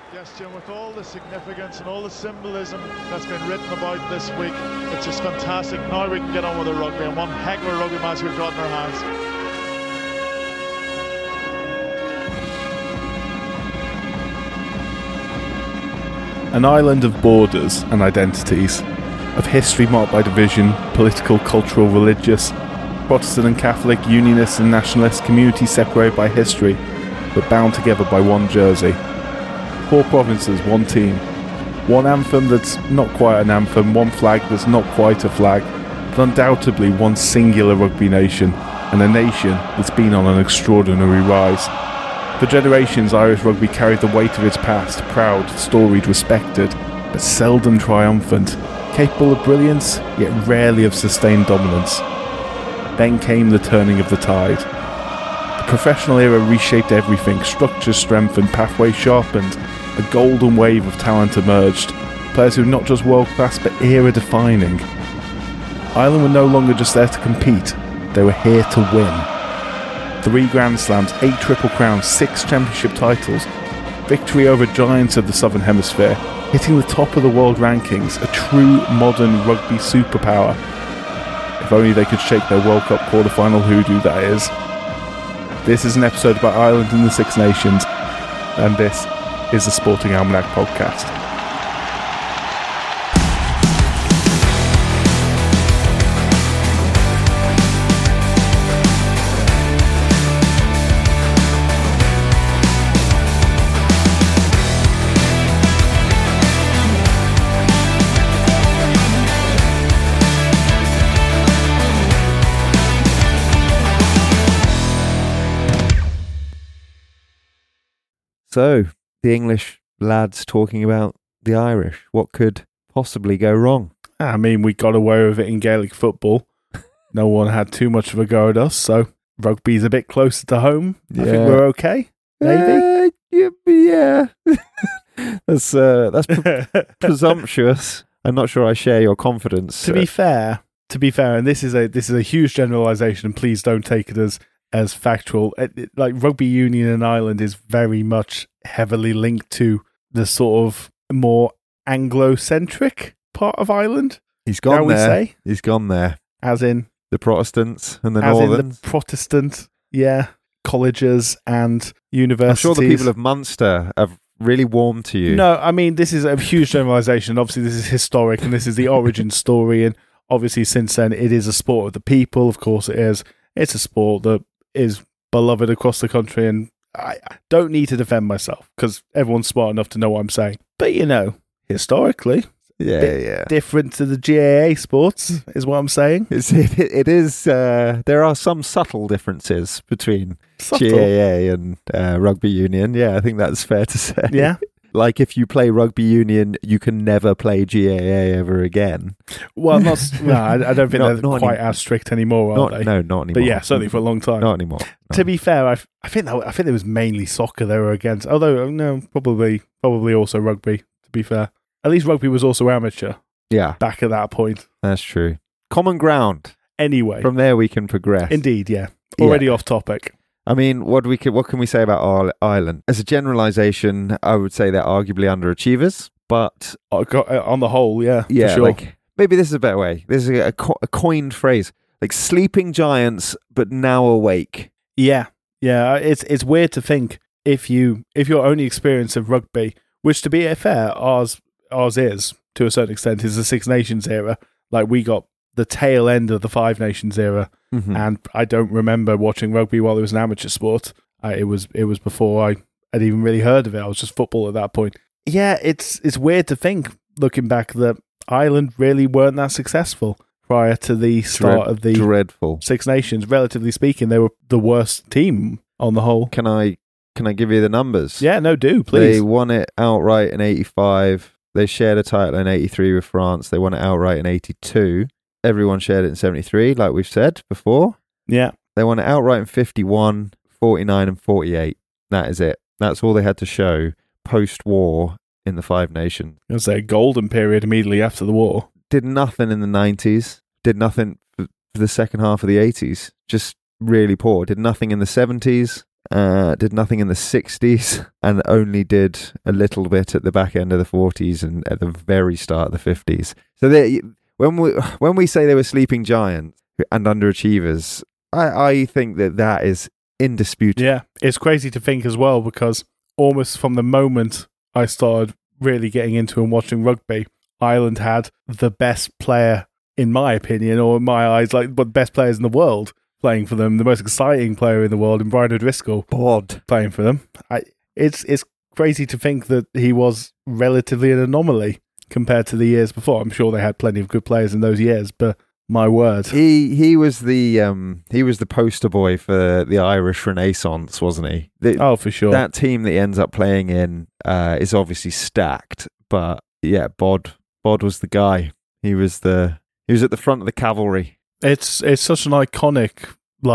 Yes, Jim, with all the significance and all the symbolism that's been written about this week, it's just fantastic. Now we can get on with the rugby, and one heck of a rugby match we've got in our hands. An island of borders and identities, of history marked by division, political, cultural, religious, Protestant and Catholic, Unionist and Nationalist, communities separated by history, but bound together by one jersey. 4 provinces, one team. One anthem that's not quite an anthem, one flag that's not quite a flag, but undoubtedly one singular rugby nation, and a nation that's been on an extraordinary rise. For generations, Irish rugby carried the weight of its past, proud, storied, respected, but seldom triumphant, capable of brilliance, yet rarely of sustained dominance. Then came the turning of the tide. The professional era reshaped everything, structures strengthened, pathways sharpened, a golden wave of talent emerged, players who were not just world-class but era-defining. Ireland were no longer just there to compete, they were here to win. 3 Grand Slams, 8 Triple Crowns, 6 championship titles, victory over giants of the Southern Hemisphere, hitting the top of the world rankings, a true modern rugby superpower. If only they could shake their World Cup quarter-final hoodoo, that is. This is an episode about Ireland and the Six Nations, and this is the Sporting Almanac podcast. So, the English lads talking about the Irish. What could possibly go wrong? I mean, we got away with it in Gaelic football. No one had too much of a go at us, so rugby's a bit closer to home. I think we're okay. Maybe. Yeah. That's presumptuous. I'm not sure I share your confidence. To be fair, and this is a huge generalisation, and please don't take it as factual. Like rugby union in Ireland is very much heavily linked to the sort of more Anglo-centric part of Ireland. He's gone there. Say? He's gone there. As in the Protestants and the as Northern. in the Protestant, colleges and universities. I'm sure the people of Munster have really warmed to you. No, I mean, this is a huge generalisation. Obviously, this is historic, and this is the origin story. And obviously, since then, it is a sport of the people. Of course, it is. It's a sport that is beloved across the country, and I don't need to defend myself because everyone's smart enough to know what I'm saying. But historically, different to the GAA sports is what I'm saying. It is. There are some subtle differences between GAA and rugby union. Yeah, I think that's fair to say. Yeah. Like if you play rugby union, you can never play GAA ever again. Well, I don't think they're quite as strict anymore, are they? No, not anymore. But yeah, certainly for a long time. Not anymore. No. To be fair, I think it was mainly soccer they were against. Although no, probably also rugby. To be fair, at least rugby was also amateur. Yeah, back at that point. That's true. Common ground. Anyway, from there we can progress. Indeed, yeah. Already off topic. I mean, what can we say about Ireland? As a generalisation, I would say they're arguably underachievers, but on the whole, yeah, for sure. Like, maybe this is a better way. This is a coined phrase, like sleeping giants, but now awake. Yeah. It's weird to think if your only experience of rugby, which to be fair, ours is to a certain extent, is the Six Nations era. Like we got the tail end of the Five Nations era. Mm-hmm. And I don't remember watching rugby while it was an amateur sport. It was before I had even really heard of it. I was just football at that point. Yeah, it's weird to think, looking back, that Ireland really weren't that successful prior to the start of the dreadful Six Nations. Relatively speaking, they were the worst team on the whole. Can I give you the numbers? Yeah, no, do, please. They won it outright in 85. They shared a title in 83 with France. They won it outright in 82. Everyone shared it in 73, like we've said before. Yeah. They won it outright in 51, 49 and 48. That is it. That's all they had to show post-war in the Five Nations. I was a golden period immediately after the war. Did nothing in the 90s. Did nothing for the second half of the 80s. Just really poor. Did nothing in the 70s. did nothing in the 60s, and only did a little bit at the back end of the 40s and at the very start of the 50s. So when we say they were sleeping giants and underachievers, I think that is indisputable. Yeah, it's crazy to think as well, because almost from the moment I started really getting into and watching rugby, Ireland had the best player, in my opinion, or in my eyes, like one of the best players in the world playing for them, the most exciting player in the world, in Brian O'Driscoll playing for them. It's crazy to think that he was relatively an anomaly compared to the years before. I'm sure they had plenty of good players in those years, but my word, he was the poster boy for the Irish Renaissance, wasn't he? Oh, for sure. That team that he ends up playing in is obviously stacked, but yeah, Bod was the guy. He was at the front of the cavalry. It's such an iconic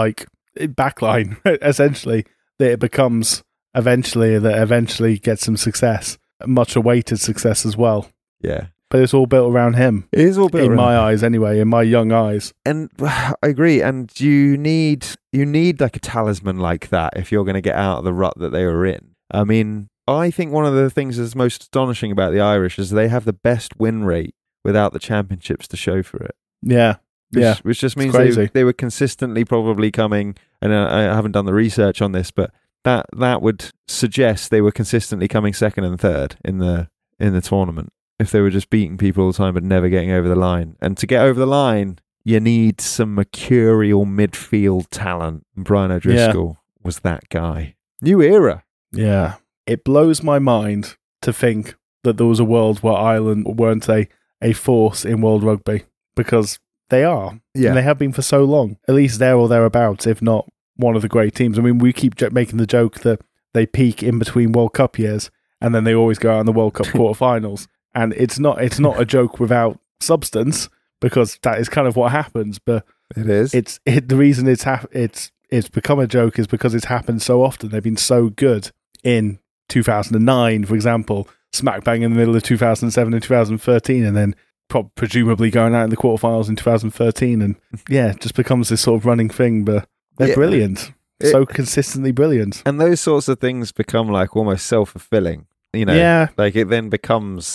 backline essentially that it becomes eventually gets some succce, much awaited success as well. Yeah. But it's all built around him. It is all built in around my him. eyes, anyway. In my young eyes, and I agree. And you need like a talisman like that if you're going to get out of the rut that they were in. I mean, I think one of the things that's most astonishing about the Irish is they have the best win rate without the championships to show for it. Yeah, which just means they were consistently probably coming. And I haven't done the research on this, but that would suggest they were consistently coming second and third in the tournament. If they were just beating people all the time but never getting over the line. And to get over the line, you need some mercurial midfield talent. And Brian O'Driscoll was that guy. New era. Yeah. It blows my mind to think that there was a world where Ireland weren't a force in world rugby, because they are. Yeah. And they have been for so long. At least there or thereabouts, if not one of the great teams. I mean, we keep making the joke that they peak in between World Cup years and then they always go out in the World Cup quarterfinals. And it's not a joke without substance, because that is kind of what happens. But it is. The reason it's become a joke is because it's happened so often. They've been so good in 2009, for example, smack bang in the middle of 2007 and 2013, and then presumably going out in the quarterfinals in 2013, and it just becomes this sort of running thing. But they're brilliant, so consistently brilliant. And those sorts of things become like almost self-fulfilling. You know, like it then becomes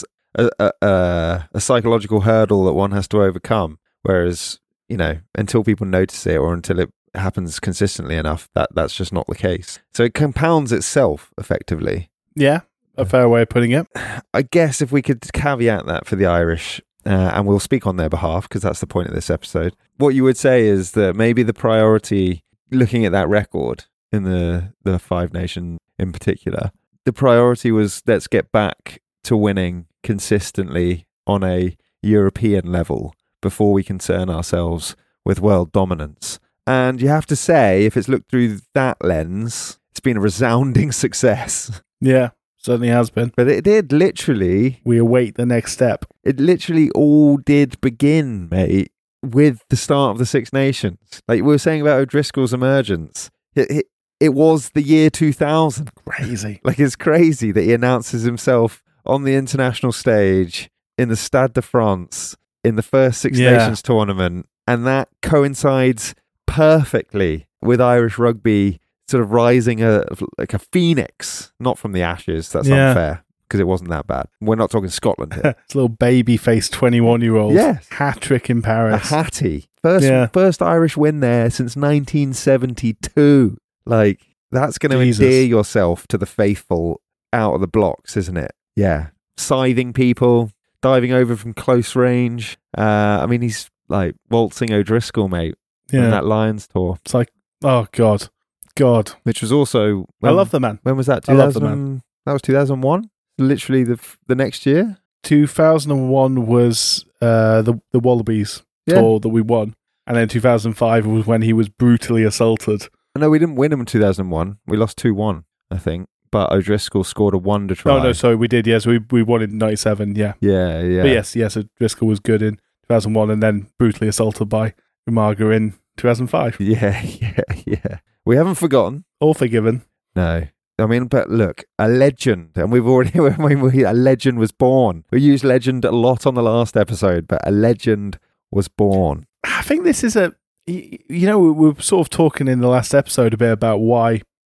a psychological hurdle that one has to overcome. Whereas, you know, until people notice it or until it happens consistently enough, that's just not the case. So it compounds itself effectively. Yeah, a fair way of putting it. I guess if we could caveat that for the Irish, and we'll speak on their behalf because that's the point of this episode, what you would say is that maybe the priority, looking at that record in the Five Nation in particular, the priority was, let's get back to winning consistently on a European level before we concern ourselves with world dominance. And you have to say, if it's looked through that lens, it's been a resounding success. Yeah, certainly has been. But it did literally... We await the next step. It literally all did begin, mate, with the start of the Six Nations. Like we were saying about O'Driscoll's emergence. It was the year 2000. Crazy. Like, it's crazy that he announces himself on the international stage in the Stade de France in the first Six Nations tournament. And that coincides perfectly with Irish rugby sort of rising like a phoenix, not from the ashes. That's unfair because it wasn't that bad. We're not talking Scotland here. It's a little baby-faced 21-year-old. Yes. Hat-trick in Paris. A hattie. First Irish win there since 1972. Like, that's going to endear yourself to the faithful out of the blocks, isn't it? Yeah. Scything people, diving over from close range. I mean, he's like waltzing O'Driscoll, mate, in that Lions tour. It's like, oh, God. Which was also... I love the man. When was that? I love the man. That was 2001? Literally the next year? 2001 was the Wallabies tour that we won. And then 2005 was when he was brutally assaulted. No, we didn't win him in 2001. We lost 2-1, I think. But O'Driscoll scored a wonder try. Oh, no, sorry, we did, yes. We won in 97, yeah. Yeah. But yes, O'Driscoll was good in 2001 and then brutally assaulted by Umaga in 2005. Yeah. We haven't forgotten. All forgiven. No. I mean, but look, a legend, and we've already, a legend was born. We used legend a lot on the last episode, but a legend was born. I think this is we were sort of talking in the last episode a bit about why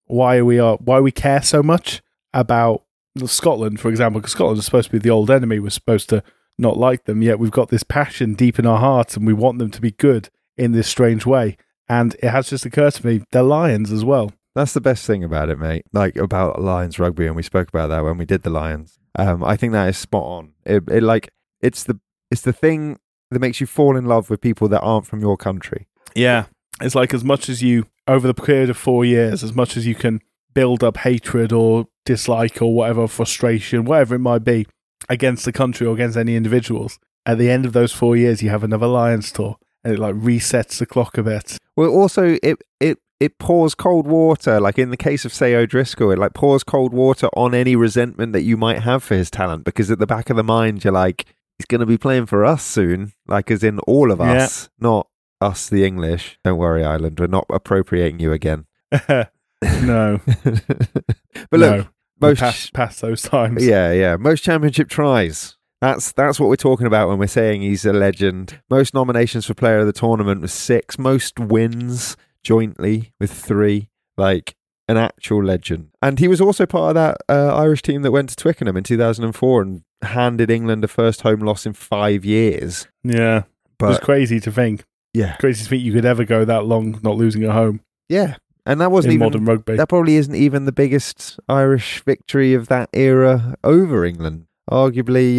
why we care so much about Scotland, for example, because Scotland is supposed to be the old enemy. We're supposed to not like them, yet we've got this passion deep in our hearts and we want them to be good in this strange way. And it has just occurred to me, they're Lions as well. That's the best thing about it, mate. Like about Lions rugby, and we spoke about that when we did the Lions. I think that is spot on. It's the thing that makes you fall in love with people that aren't from your country. Yeah. It's like as much as you, over the period of 4 years, as much as you can build up hatred or dislike or whatever, frustration, whatever it might be, against the country or against any individuals, at the end of those 4 years, you have another Lions tour, and it like resets the clock a bit. Well, also, it pours cold water, like in the case of, say, O'Driscoll, it like pours cold water on any resentment that you might have for his talent, because at the back of the mind, you're like, he's going to be playing for us soon, like as in all of us, not us, the English. Don't worry, Ireland, we're not appropriating you again. No. But look, most past those times. Yeah. Most championship tries. That's what we're talking about when we're saying he's a legend. Most nominations for player of the tournament was 6. Most wins jointly with 3. Like an actual legend. And he was also part of that Irish team that went to Twickenham in 2004 and handed England a first home loss in 5 years. Yeah. But it was crazy to think. Yeah. Crazy to think you could ever go that long not losing at home. Yeah. And that wasn't in even modern rugby. That probably isn't even the biggest Irish victory of that era over England. Arguably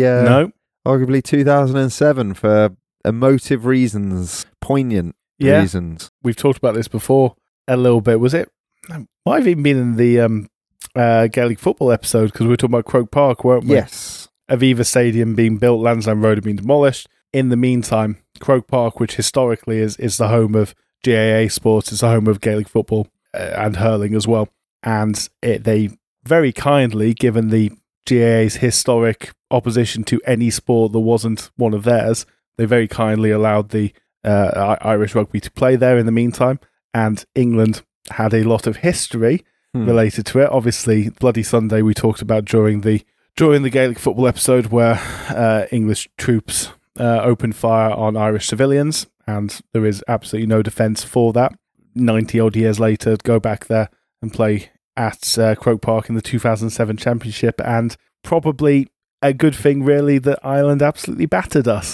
2007 for emotive reasons, poignant reasons. We've talked about this before a little bit. Was it? Might have even been in the Gaelic football episode, because we were talking about Croke Park, weren't we? Yes. Aviva Stadium being built, Lansdowne Road had been demolished. In the meantime, Croke Park, which historically is the home of GAA sports, is the home of Gaelic football and hurling as well. And they very kindly, given the GAA's historic opposition to any sport that wasn't one of theirs, they very kindly allowed the Irish rugby to play there in the meantime. And England had a lot of history related to it. Obviously, Bloody Sunday we talked about during the Gaelic football episode, where English troops opened fire on Irish civilians, and there is absolutely no defence for that. 90 odd years later, go back there and play at Croke Park in the 2007 championship, and probably a good thing really that Ireland absolutely battered us.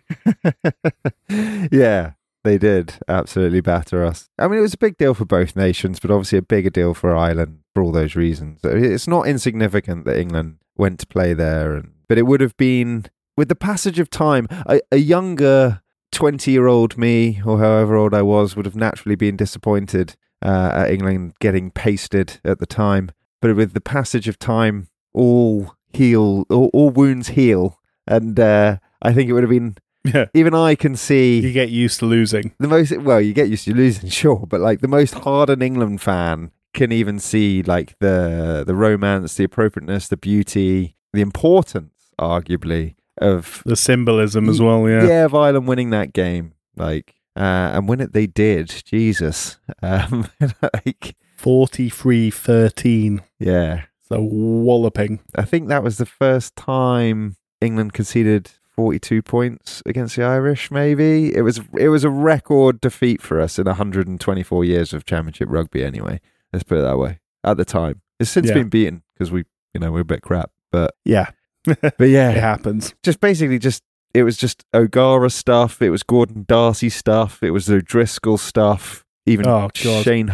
Yeah, they did absolutely batter us. I mean, it was a big deal for both nations, but obviously a bigger deal for Ireland for all those reasons. It's not insignificant that England went to play there, but it would have been, with the passage of time, a younger 20-year-old me, or however old I was, would have naturally been disappointed at England getting pasted at the time. But with the passage of time, all wounds heal, and I think it would have been. Yeah. Even I can see. You get used to losing. You get used to losing, sure, but like the most hardened England fan can even see like the romance, the appropriateness, the beauty, the importance, arguably, of the symbolism as well. Yeah, of Ireland winning that game, like, and when they did, Jesus, like 43-13. Yeah, so walloping. I think that was the first time England conceded 42 points against the Irish, maybe. It was a record defeat for us in 124 years of championship rugby anyway. Let's put it that way. At the time. It's since been beaten because we're a bit crap. But yeah. But yeah. It happens. It was just O'Gara stuff. It was Gordon Darcy stuff. It was the O'Driscoll stuff. Even Shane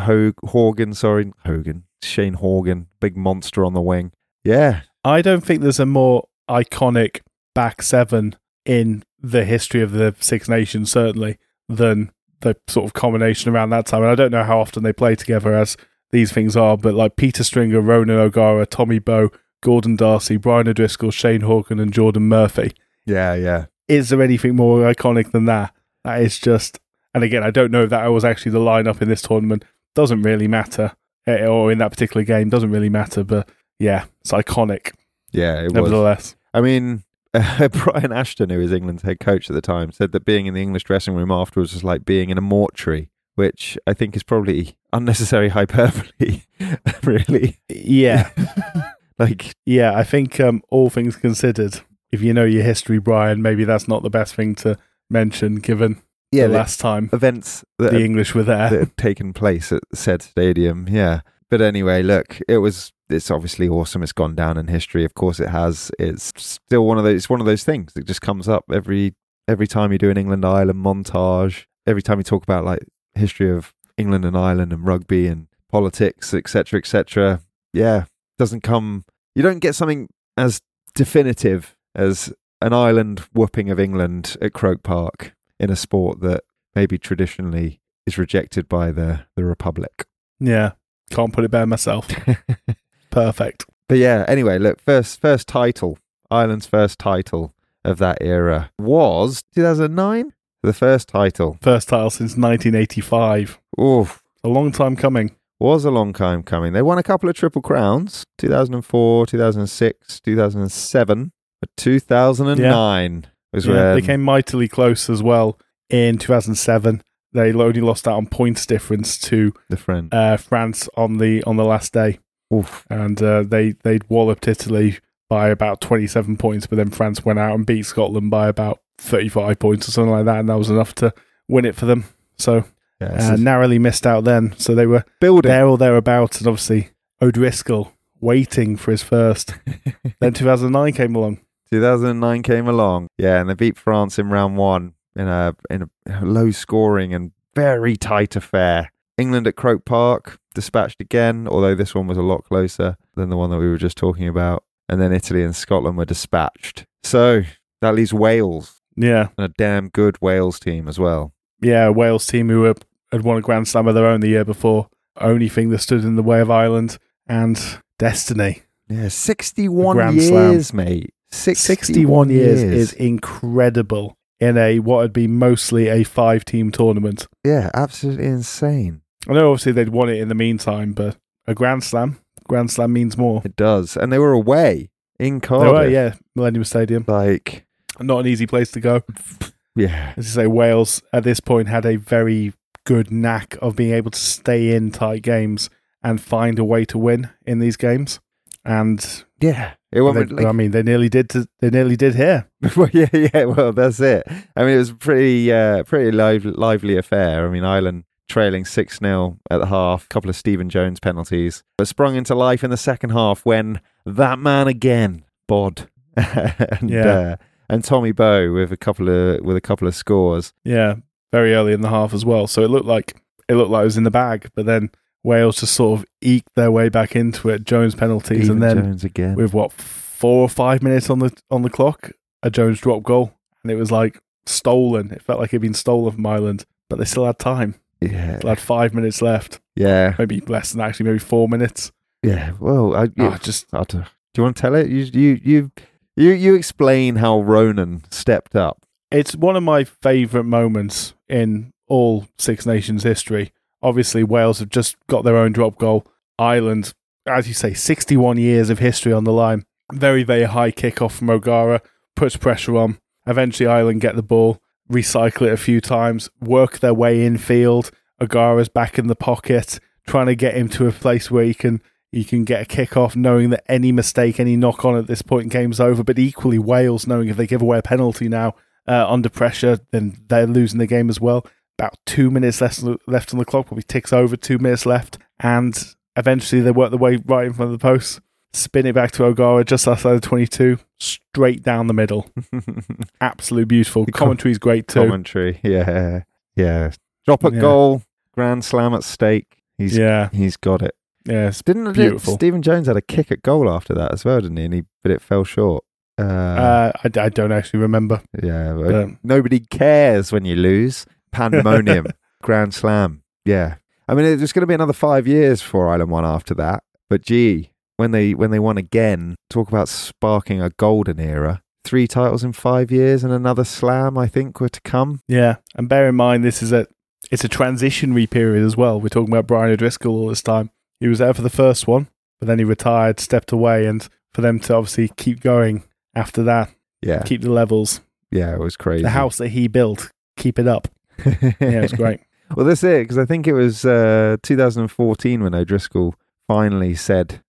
Shane Horgan, big monster on the wing. Yeah. I don't think there's a more iconic back seven in the history of the Six Nations, certainly, than the sort of combination around that time. And I don't know how often they play together, as these things are, but like Peter Stringer, Ronan O'Gara, Tommy Bowe, Gordon Darcy, Brian O'Driscoll, Shane Horgan and Jordan Murphy. Yeah. Is there anything more iconic than that? That is just... And again, I don't know if that was actually the lineup in this tournament. Doesn't really matter. Or in that particular game, doesn't really matter. But yeah, it's iconic. Yeah, it nevertheless. Was. I mean... Brian Ashton, who was England's head coach at the time, said that being in the English dressing room afterwards was like being in a mortuary, which I think is probably unnecessary hyperbole, really. Yeah. I think all things considered, if you know your history, Brian, maybe that's not the best thing to mention, given the last time events that the English were there. That had taken place at said stadium, yeah. But anyway, look, it's obviously awesome. It's gone down in history. Of course it has. It's still one of those things that just comes up every time you do an England Ireland montage, every time you talk about like history of England and Ireland and rugby and politics, etc., etc. Yeah, you don't get something as definitive as an Ireland whooping of England at Croke Park in a sport that maybe traditionally is rejected by the Republic. Yeah, can't put it better myself. Perfect. But yeah, anyway, look, first title, Ireland's first title of that era was 2009. The first title. First title since 1985. Oof. A long time coming. Was a long time coming. They won a couple of Triple Crowns, 2004, 2006, 2007, but 2009 was when... They came mightily close as well in 2007. They only lost out on points difference to France on the last day. Oof. And they'd walloped Italy by about 27 points, but then France went out and beat Scotland by about 35 points or something like that, and that was enough to win it for them. So narrowly missed out then. So they were building there or thereabouts, and obviously O'Driscoll waiting for his first. Then 2009 came along. 2009 came along, yeah, and they beat France in round one in a low scoring and very tight affair. England at Croke Park dispatched again, although this one was a lot closer than the one that we were just talking about. And then Italy and Scotland were dispatched. So that leaves Wales. Yeah. And a damn good Wales team as well. Yeah, a Wales team who had won a Grand Slam of their own the year before. Only thing that stood in the way of Ireland and destiny. Yeah, 61 years, mate. 61 years is incredible in what would be mostly a 5-team tournament. Yeah, absolutely insane. I know obviously they'd won it in the meantime, but a Grand Slam means more. It does. And they were away in Cardiff. They were, yeah, Millennium Stadium. Like, not an easy place to go. Yeah. As you say, Wales at this point had a very good knack of being able to stay in tight games and find a way to win in these games. And yeah, I mean, they nearly did here. Well, yeah. Well, that's it. I mean, it was pretty lively affair. I mean, Ireland trailing 6-0 at the half, a couple of Stephen Jones penalties, but sprung into life in the second half when that man again, Bod, and Tommy Bowe with a couple of scores. Yeah, very early in the half as well. So it looked like it was in the bag, but then Wales just sort of eked their way back into it. Jones penalties, Stephen and then Jones again. With 4 or 5 minutes on the clock, a Jones drop goal, and it was like stolen. It felt like it'd been stolen from Ireland, but they still had time. Yeah, they had 5 minutes left. Yeah, maybe less than actually, maybe 4 minutes. Yeah, well, do you want to tell it? You explain how Ronan stepped up. It's one of my favourite moments in all Six Nations history. Obviously, Wales have just got their own drop goal. Ireland, as you say, 61 years of history on the line. Very, very high kick-off from O'Gara, puts pressure on. Eventually, Ireland get the ball, recycle it a few times, work their way infield. O'Gara's back in the pocket, trying to get him to a place where he can get a kick-off, knowing that any mistake, any knock-on at this point, game's over. But equally, Wales, knowing if they give away a penalty now under pressure, then they're losing the game as well. About 2 minutes left on the clock, probably ticks over 2 minutes left. And eventually they work their way right in front of the post, spin it back to O'Gara just outside the 22, straight down the middle. Absolutely beautiful. Commentary's great too. Commentary, yeah. Drop at goal, Grand Slam at stake. He's got it. Yeah, it's beautiful. Stephen Jones had a kick at goal after that as well, didn't he? But it fell short. I don't actually remember. Yeah, but nobody cares when you lose. Pandemonium, Grand Slam. Yeah, I mean, it's going to be another 5 years before Ireland won after that. But gee, when they won again, talk about sparking a golden era. 3 titles in 5 years and another slam, I think, were to come. Yeah, and bear in mind it's a transitionary period as well. We're talking about Brian O'Driscoll all this time. He was there for the first one, but then he retired, stepped away, and for them to obviously keep going after that, keep the levels. Yeah, it was crazy. The house that he built, keep it up. Yeah, it was great. Well, that's it, because I think it was 2014 when O'Driscoll finally said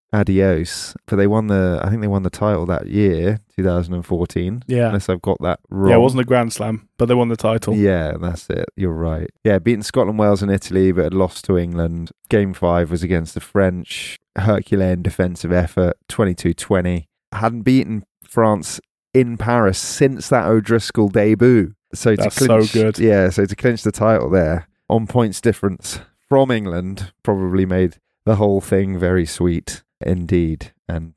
adios. But I think they won the title that year, 2014. Yeah. Unless I've got that wrong. Yeah, it wasn't a Grand Slam, but they won the title. Yeah, that's it. You're right. Yeah, beaten Scotland, Wales and Italy, but had lost to England. Game 5 was against the French. Herculean defensive effort, 22-20. Hadn't beaten France in Paris since that O'Driscoll debut. So That's to clinch, so good. Yeah, so to clinch the title there, on points difference from England, probably made the whole thing very sweet indeed. And,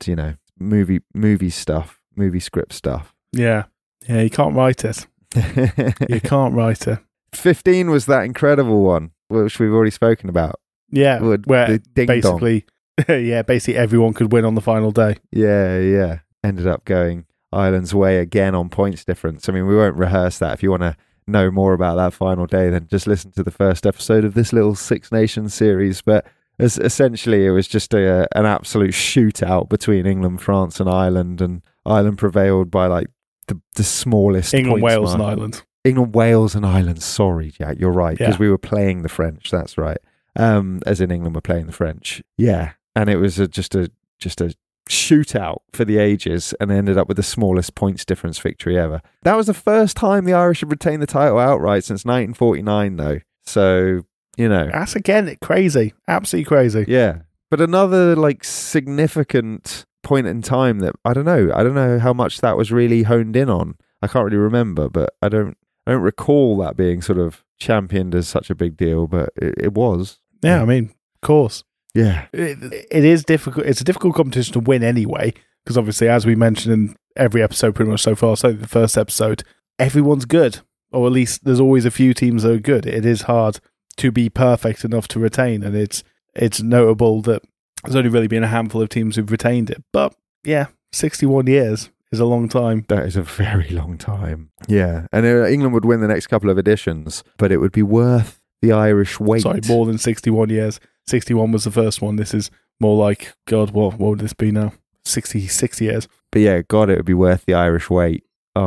movie stuff, movie script stuff. Yeah. Yeah, you can't write it. You can't write it. 15 was that incredible one, which we've already spoken about. Yeah, where the ding basically, basically everyone could win on the final day. Yeah. Ended up going Ireland's way again on points difference. I mean, we won't rehearse that. If you want to know more about that final day, then just listen to the first episode of this little Six Nations series. But essentially, it was just an absolute shootout between England, France and Ireland prevailed by like the smallest England, points Wales and margin. Ireland. England, Wales and Ireland. Sorry, Jack, you're right. Because Yeah. we were playing the French. That's right. As in England were playing the French. Yeah. And it was just a shootout for the ages and ended up with the smallest points difference victory ever. That was the first time the Irish had retained the title outright since 1949, though. So, That's again crazy. Absolutely crazy. yeah. But another like significant point in time that I don't know how much that was really honed in on. I can't really remember, but I don't recall that being sort of championed as such a big deal, but it was. Yeah, I mean, of course. Yeah. It is difficult. It's a difficult competition to win anyway, because obviously, as we mentioned in every episode pretty much so far, so the first episode, everyone's good, or at least there's always a few teams that are good. It is hard to be perfect enough to retain, and it's notable that there's only really been a handful of teams who've retained it. But yeah, 61 years is a long time. That is a very long time. Yeah. And England would win the next couple of editions, but it would be worth the Irish wait. Sorry, more than 61 years. 61 was the first one. This is more like, God, what would this be now? 66 years. But yeah, God, it would be worth the Irish wait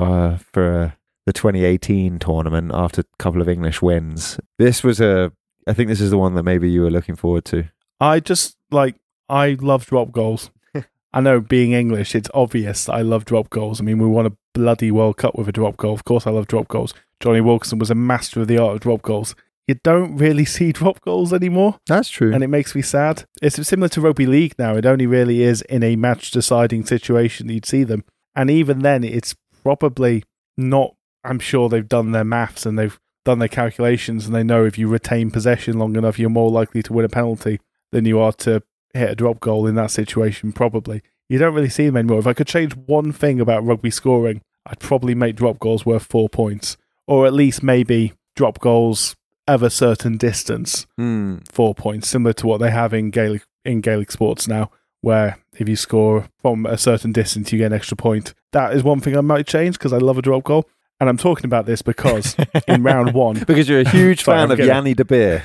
for the 2018 tournament after a couple of English wins. I think this is the one that maybe you were looking forward to. I love drop goals. I know, being English, it's obvious that I love drop goals. I mean, we won a bloody World Cup with a drop goal. Of course I love drop goals. Johnny Wilkinson was a master of the art of drop goals. You don't really see drop goals anymore. That's true. And it makes me sad. It's similar to rugby league now. It only really is in a match-deciding situation that you'd see them. And even then, it's probably not... I'm sure they've done their maths and they've done their calculations and they know if you retain possession long enough, you're more likely to win a penalty than you are to hit a drop goal in that situation, probably. You don't really see them anymore. If I could change one thing about rugby scoring, I'd probably make drop goals worth 4 points. Or at least maybe drop goals of a certain distance, 4 points, similar to what they have in Gaelic sports now, where if you score from a certain distance, you get an extra point. That is one thing I might change because I love a drop goal. And I'm talking about this because in round one... Because you're a huge fan of Yanni De Beer.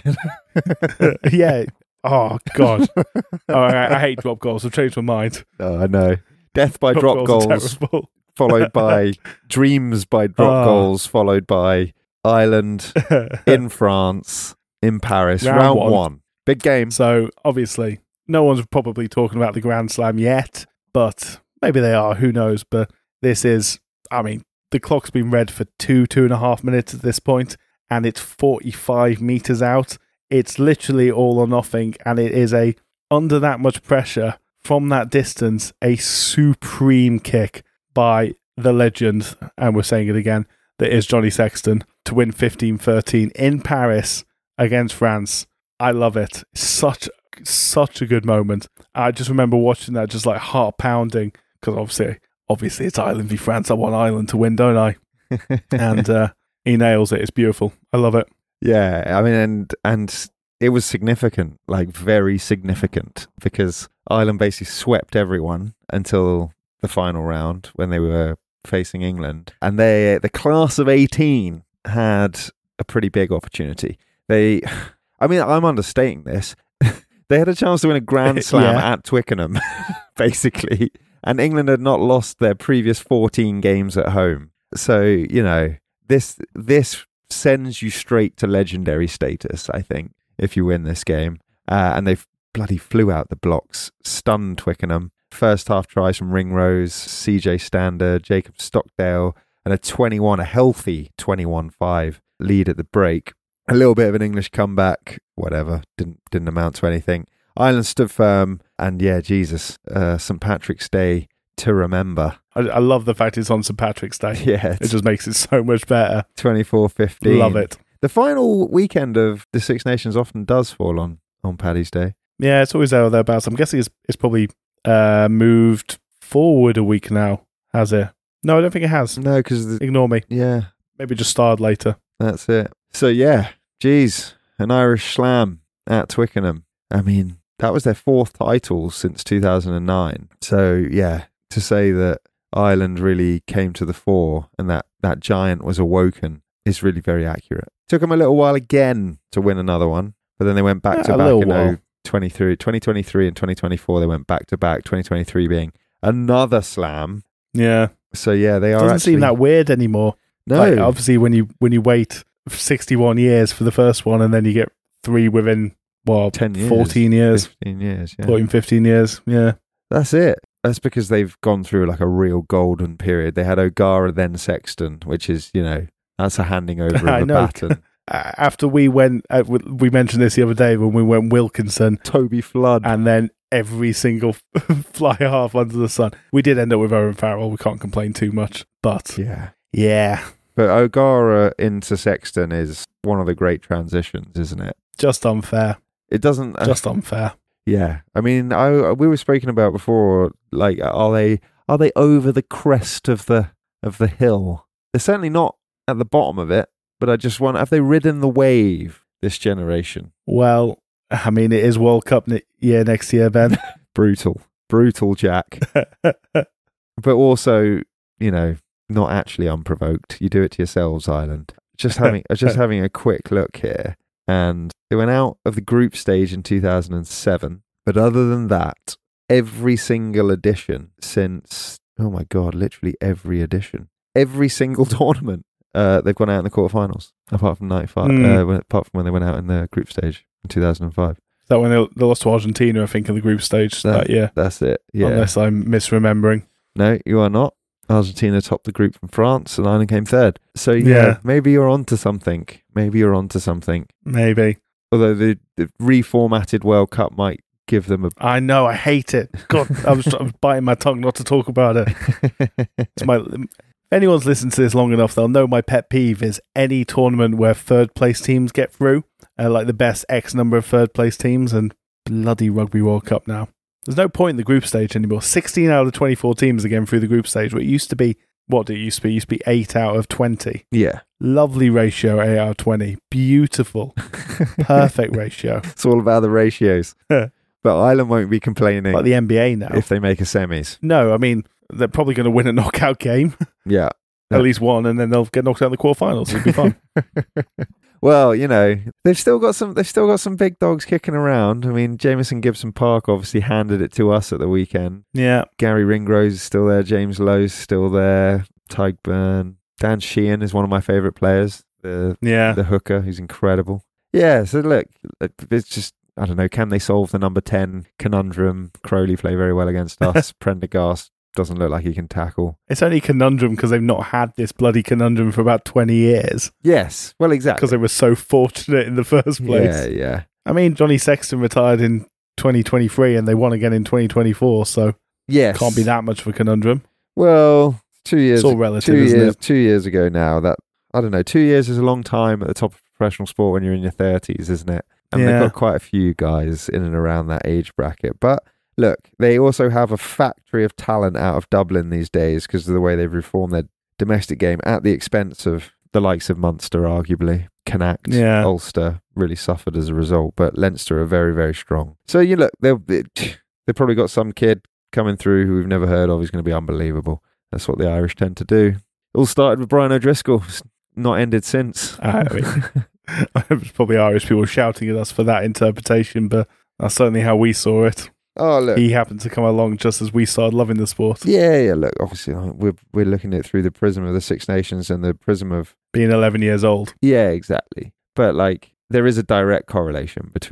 Yeah. Oh, God. I hate drop goals. I've changed my mind. Oh, I know. Death by drop goals followed by dreams by drop goals, followed by Ireland in France, in Paris. Round one. Big game. So, obviously, no one's probably talking about the Grand Slam yet, but maybe they are. Who knows? But this is, I mean, the clock's been read for 2.5 minutes at this point, and it's 45 metres out. It's literally all or nothing, and it is under that much pressure, from that distance, a supreme kick by the legend, and we're saying it again, that is Johnny Sexton, to win 15-13 in Paris against France. I love it. Such a good moment. I just remember watching that, just like heart pounding, because obviously it's Ireland v France. I want Ireland to win, don't I? And he nails it. It's beautiful. I love it. Yeah, I mean, and it was significant, like very significant, because Ireland basically swept everyone until the final round when they were facing England. And the class of 18 had a pretty big opportunity. I'm understating this. They had a chance to win a Grand Slam at Twickenham, basically. And England had not lost their previous 14 games at home. So, this sends you straight to legendary status, I think, if you win this game. And they've bloody flew out the blocks, stunned Twickenham. First half tries from Ringrose, CJ Stander, Jacob Stockdale, and a healthy 21-5 lead at the break. A little bit of an English comeback, whatever, didn't amount to anything. Ireland stood firm, and St. Patrick's Day to remember. I love the fact it's on St. Patrick's Day. Yeah. It just makes it so much better. 24-15. Love it. The final weekend of the Six Nations often does fall on Paddy's Day. Yeah, it's always there or thereabouts. I'm guessing it's probably moved forward a week now, has it? No, I don't think it has. No, because... Ignore me. Yeah. Maybe just started later. That's it. So, yeah, an Irish slam at Twickenham. I mean, that was their 4th title since 2009. So, yeah, to say that Ireland really came to the fore and that giant was awoken is really very accurate. Took them a little while again to win another one, but then they went back to back in 2023 and 2024. They went back to back, 2023 being another slam. Yeah. So, yeah, they are Doesn't seem that weird anymore. No. Like, obviously, when you wait 61 years for the first one and then you get 3 within, 10 years, 14 years. 15 years, yeah. 14, 15 years, yeah. That's it. That's because they've gone through like a real golden period. They had O'Gara, then Sexton, which is, that's a handing over of a baton. After we went, we mentioned this the other day when we went Wilkinson, Toby Flood, and then every single fly half under the sun. We did end up with Owen Farrell. We can't complain too much, but yeah. But O'Gara into Sexton is one of the great transitions, isn't it? Just unfair. It doesn't. Just unfair. Yeah, I mean, we were speaking about before. Like, are they over the crest of the hill? They're certainly not at the bottom of it. But I just wonder, have they ridden the wave this generation? Well, I mean, it is World Cup year next year, Ben. Brutal, Jack. But also, not actually unprovoked. You do it to yourselves, Ireland. Just having a quick look here, and they went out of the group stage in 2007. But other than that, every single edition since, oh my God, literally every edition, every single tournament. They've gone out in the quarterfinals, apart from 95. Apart from when they went out in the group stage in 2005. Is that when they lost to Argentina? I think in the group stage that year. That's it. Yeah. Unless I'm misremembering. No, you are not. Argentina topped the group from France, and Ireland came third. So yeah, maybe you're onto something. Maybe. Although the reformatted World Cup might give them a... I know, I hate it. God, I was biting my tongue not to talk about it. It's my... If anyone's listened to this long enough, they'll know my pet peeve is any tournament where third place teams get through, like the best X number of third place teams, and bloody Rugby World Cup now. There's no point in the group stage anymore. 16 out of the 24 teams are getting through the group stage, but it used to be, what did it used to be? It used to be 8 out of 20. Yeah. Lovely ratio, 8 out of 20. Beautiful. Perfect ratio. It's all about the ratios. But Ireland won't be complaining. Like the NBA now. If they make a semis. No, I mean... They're probably going to win a knockout game. Yeah. At least one, and then they'll get knocked out in the quarterfinals. It'll be fun. Well, they've still got some big dogs kicking around. I mean, Jamison Gibson Park obviously handed it to us at the weekend. Yeah. Gary Ringrose is still there. James Lowe's still there. Tyke Byrne. Dan Sheehan is one of my favourite players. The hooker, who's incredible. Yeah, so look, it's just, I don't know, can they solve the number 10 conundrum? Crowley play very well against us. Prendergast doesn't look like he can tackle. It's only conundrum because they've not had this bloody conundrum for about 20 years. Yes, well, exactly. Because they were so fortunate in the first place. Yeah. I mean, Johnny Sexton retired in 2023 and they won again in 2024, so can't be that much of a conundrum. Well, 2 years. It's all relative, isn't it? 2 years ago now. That, I don't know, 2 years is a long time at the top of professional sport when you're in your 30s, isn't it? And they've got quite a few guys in and around that age bracket. But look, they also have a factory of talent out of Dublin these days because of the way they've reformed their domestic game at the expense of the likes of Munster, arguably. Connacht, Ulster really suffered as a result, but Leinster are very, very strong. So you look, they've probably got some kid coming through who we've never heard of who's going to be unbelievable. That's what the Irish tend to do. It all started with Brian O'Driscoll. It's not ended since. I mean, there's probably Irish people shouting at us for that interpretation, but that's certainly how we saw it. Oh, look. He happened to come along just as we started loving the sport. Yeah, look, obviously we're looking at it through the prism of the Six Nations and the prism of... being 11 years old. Yeah, exactly. But, there is a direct correlation between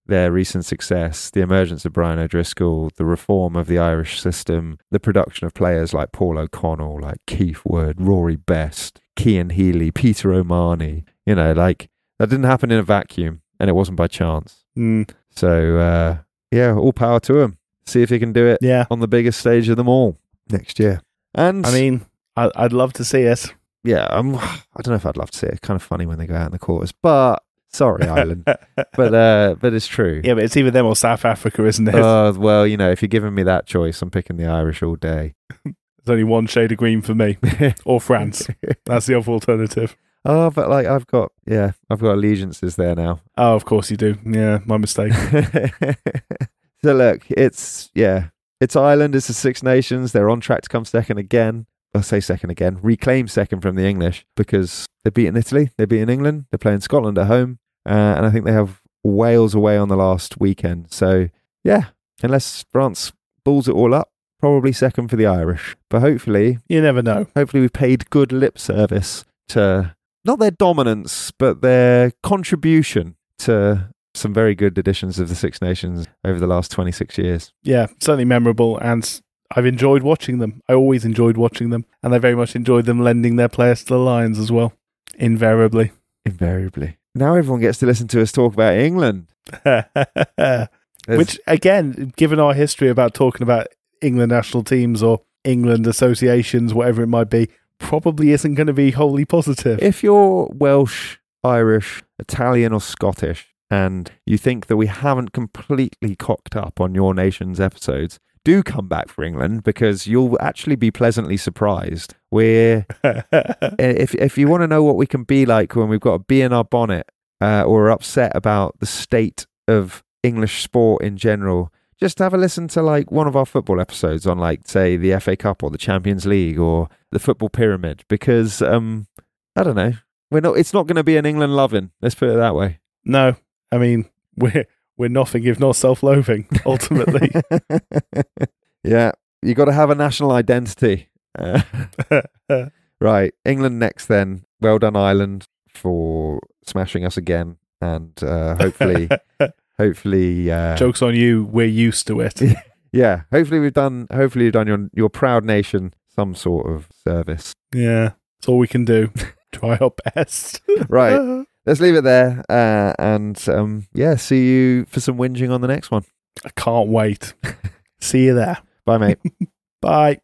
their recent success, the emergence of Brian O'Driscoll, the reform of the Irish system, the production of players like Paul O'Connell, like Keith Wood, Rory Best, Cian Healy, Peter O'Mahony, that didn't happen in a vacuum, and it wasn't by chance. So, all power to him. See if he can do it on the biggest stage of them all next year. And I mean, I'd love to see it. Yeah, I don't know if I'd love to see it. It's kind of funny when they go out in the quarters, but sorry, Ireland, but it's true. Yeah, but it's either them or South Africa, isn't it? Well, if you're giving me that choice, I'm picking the Irish all day. There's only one shade of green for me, or France. That's the other alternative. Oh, but I've got allegiances there now. Oh, of course you do. Yeah, my mistake. So look, it's Ireland. It's the Six Nations. They're on track to come second again. I'll say second again. Reclaim second from the English because they've beaten Italy. They've beaten England. They're playing Scotland at home. And I think they have Wales away on the last weekend. So, yeah, unless France balls it all up, probably second for the Irish. But hopefully... You never know. Hopefully we've paid good lip service to, not their dominance, but their contribution to some very good editions of the Six Nations over the last 26 years. Yeah, certainly memorable, and I've enjoyed watching them. I always enjoyed watching them, and I very much enjoyed them lending their players to the Lions as well. Invariably. Now everyone gets to listen to us talk about England. Which, again, given our history about talking about England national teams or England associations, whatever it might be, probably isn't going to be wholly positive. If you're Welsh, Irish, Italian or Scottish, and you think that we haven't completely cocked up on your nation's episodes, do come back for England because you'll actually be pleasantly surprised. If you want to know what we can be like when we've got a bee in our bonnet or are upset about the state of English sport in general, just have a listen to one of our football episodes on say the FA Cup or the Champions League or the football pyramid because I don't know, it's not going to be an England loving, let's put it that way. No, I mean we're nothing if not self-loathing, ultimately. Yeah, you got to have a national identity. Right, England next then. Well done, Ireland, for smashing us again, and hopefully, joke's on you. We're used to it. Yeah, hopefully you've done your proud nation some sort of service. Yeah, that's all we can do. Try our best. Right. Let's leave it there, and see you for some whinging on the next one. I can't wait. See you there. Bye, mate. Bye.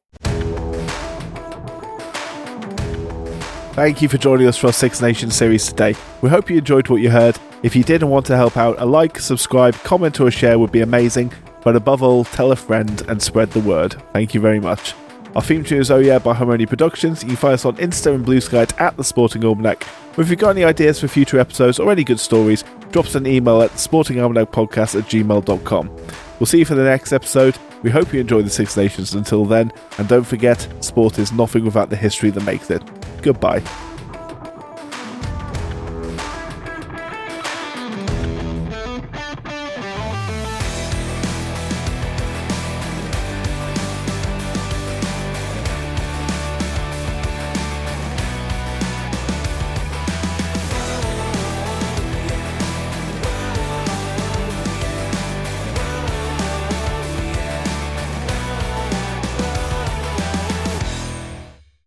Thank you for joining us for our Six Nations series today. We hope you enjoyed what you heard. If you did and want to help out, a like, subscribe, comment or share would be amazing. But above all, tell a friend and spread the word. Thank you very much. Our theme tune is Oh Yeah by Harmony Productions. You can find us on Insta and Blue Sky at The Sporting Almanac. Or if you've got any ideas for future episodes or any good stories, drop us an email at sportingalmanacpodcast@gmail.com. We'll see you for the next episode. We hope you enjoy the Six Nations until then. And don't forget, sport is nothing without the history that makes it. Goodbye.